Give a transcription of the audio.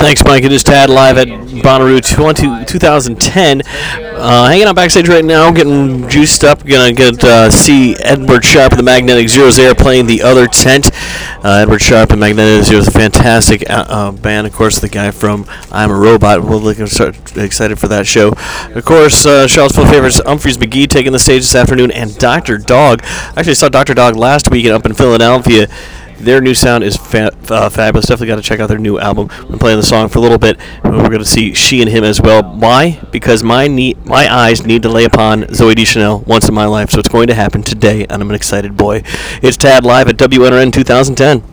Thanks, Mike. It is Tad live at Bonnaroo 2010. Hanging out backstage right now, getting juiced up. Gonna see Edward Sharpe of the Magnetic Zeros there playing the other tent. Edward Sharpe and Magnetic Zeros, a fantastic band. Of course, the guy from I'm a Robot. We're excited for that show. Of course, Charlottesville favorites Umphrey's McGee taking the stage this afternoon, and Dr. Dog. I actually saw Dr. Dog last weekend up in Philadelphia. Their new sound is fabulous. Definitely got to check out their new album. I'm playing the song for a little bit. We're going to see She and Him as well. Why? Because my eyes need to lay upon Zooey Deschanel once in my life. So it's going to happen today, and I'm an excited boy. It's Tad live at WNRN 2010.